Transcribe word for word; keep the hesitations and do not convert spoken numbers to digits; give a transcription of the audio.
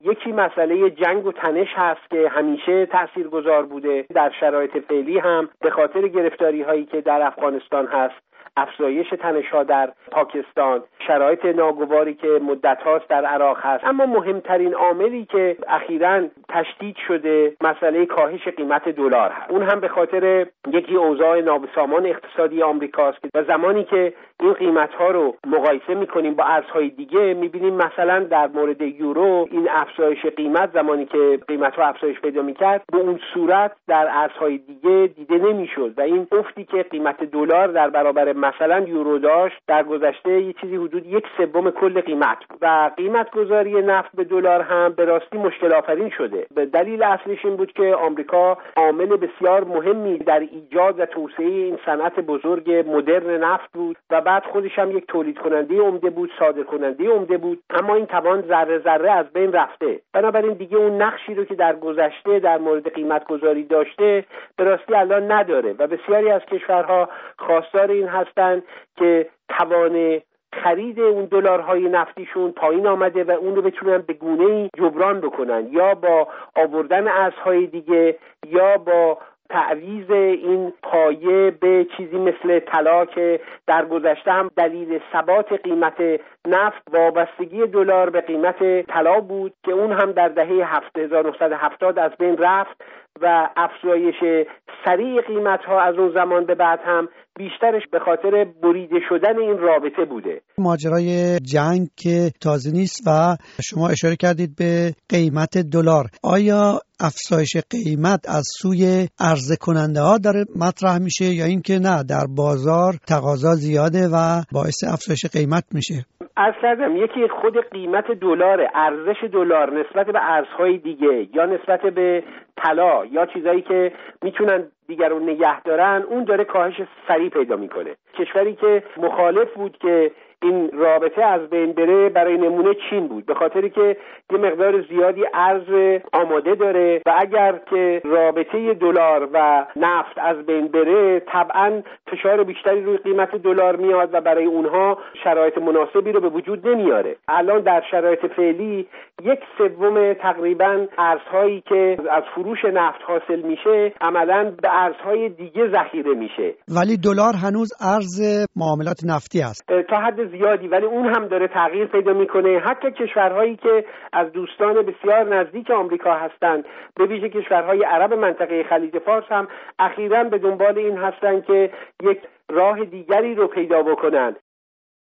یکی مسئله جنگ و تنش هست که همیشه تاثیرگذار بوده. در شرایط فعلی هم به خاطر گرفتاری هایی که در افغانستان هست، افزایش تنش‌ها در پاکستان، شرایط ناگواری که مدت هاست در عراق هست. اما مهمترین عاملی که اخیراً تشدید شده مسئله کاهش قیمت دلار هست. اون هم به خاطر یکی اوضاع نابسامان اقتصادی آمریکاست و زمانی که این قیمت‌ها رو مقایسه می‌کنیم با ارزهای دیگه می‌بینیم مثلا در مورد یورو این افزایش قیمت زمانی که قیمت‌ها افزایش پیدا می‌کرد به اون صورت در ارزهای دیگه دیده نمی‌شد و این افتی که قیمت دلار در برابر مثلا یورو داشت در گذشته یه چیزی حدود یک سوم کل قیمت بود و قیمت گذاری نفت به دلار هم به راستی مشکل آفرین شده. به دلیل اصلیش این بود که آمریکا عامل بسیار مهمی در ایجاد و توسعه این صنعت بزرگ مدرن نفت بود و بعد خودش هم یک تولید کننده عمده بود، صادر کننده عمده بود، اما این توان ذره ذره از بین رفته. بنابراین دیگه اون نقشی رو که در گذشته در مورد قیمت گذاری داشته به راستی الان نداره و بسیاری از کشورها خواستار این هستن که توان خرید اون دلارهای نفتیشون پایین آمده و اون رو بتونن به گونه‌ای جبران بکنن، یا با آوردن ارزهای دیگه یا با تعویض این پایه به چیزی مثل طلا که در گذشته هم دلیل ثبات قیمت نفت وابستگی دلار به قیمت طلا بود که اون هم در دهه هزار و نهصد و هفتاد از بین رفت و افزایش سریع قیمت‌ها از اون زمان به بعد هم بیشترش به خاطر بریده شدن این رابطه بوده. ماجرای جنگ که تازه نیست و شما اشاره کردید به قیمت دلار. آیا افزایش قیمت از سوی عرضه کننده ها داره مطرح میشه یا اینکه نه در بازار تقاضا زیاده و باعث افزایش قیمت میشه؟ عرض کردم یکی خود قیمت دلار، ارزش دلار نسبت به ارزهای دیگه یا نسبت به طلا یا چیزایی که میتونن دیگر رو نگه دارن، اون داره کاهش سریع پیدا میکنه. کشوری که مخالف بود که این رابطه از بین بره برای نمونه چین بود، به خاطری که یه مقدار زیادی ارز آماده داره و اگر که رابطه دلار و نفت از بین بره طبعا فشار بیشتری روی قیمت دلار میاد و برای اونها شرایط مناسبی رو به وجود نمیاره. الان در شرایط فعلی یک سوم تقریبا ارزهایی که از فروش نفت حاصل میشه عملاً به ارزهای دیگه ذخیره میشه، ولی دلار هنوز ارز معاملات نفتی است تا حد زیادی، ولی اون هم داره تغییر پیدا میکنه. حتی کشورهایی که از دوستان بسیار نزدیک آمریکا هستند، به ویژه کشورهای عرب منطقه خلیج فارس هم اخیراً به دنبال این هستند که یک راه دیگری رو پیدا بکنن